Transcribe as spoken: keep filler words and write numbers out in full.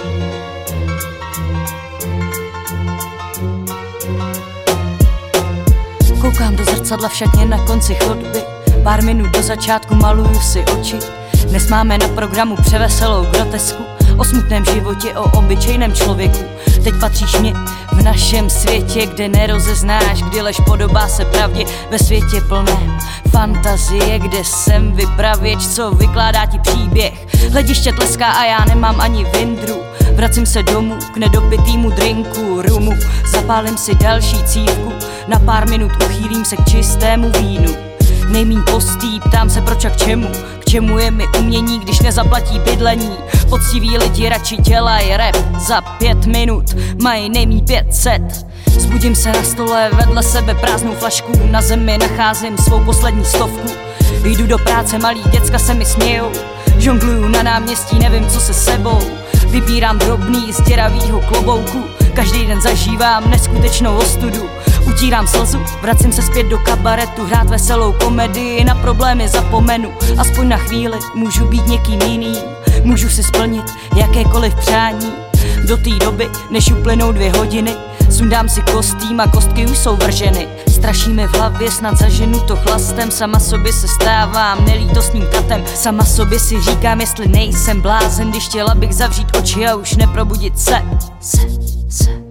Koukám do zrcadla v šatně na konci chodby, pár minut do začátku maluju si oči. Dnes máme na programu převeselou grotesku o smutném životě, o obyčejném člověku. Teď patříš mě v našem světě, kde nerozeznáš, kdy lež podobá se pravdě, ve světě plném fantazie, kde jsem vypravěč, co vykládá ti příběh. Hlediště tleská a já nemám ani vindru. Vracím se domů k nedopitýmu drinku, rumu. Zapálím si další cívku, na pár minut uchýlím se k čistému vínu. Nejmíň postý, ptám se proč a k čemu. K čemu je mi umění, když nezaplatí bydlení. Poctiví lidi radši dělají rap, za pět minut mají nejmíň pět set. Zbudím se na stole, vedle sebe prázdnou flašku, na zemi nacházím svou poslední stovku. Jdu do práce, malí děcka se mi smějou, žongluju na náměstí, nevím co se sebou. Vybírám drobný z děravýho klobouku, každý den zažívám neskutečnou ostudu. Utírám slzu, vracím se zpět do kabaretu, hrát veselou komedii, na problémy zapomenu. Aspoň na chvíli můžu být někým jiným, můžu si splnit jakékoliv přání. Do té doby, než uplynou dvě hodiny, sundám si kostým a kostky už jsou vrženy. Straší mi v hlavě, snad zaženu to chlastem, sama sobě se stávám nelítostným katem. Sama sobě si říkám, jestli nejsem blázen, když chtěla bych zavřít oči a už neprobudit se, se, se.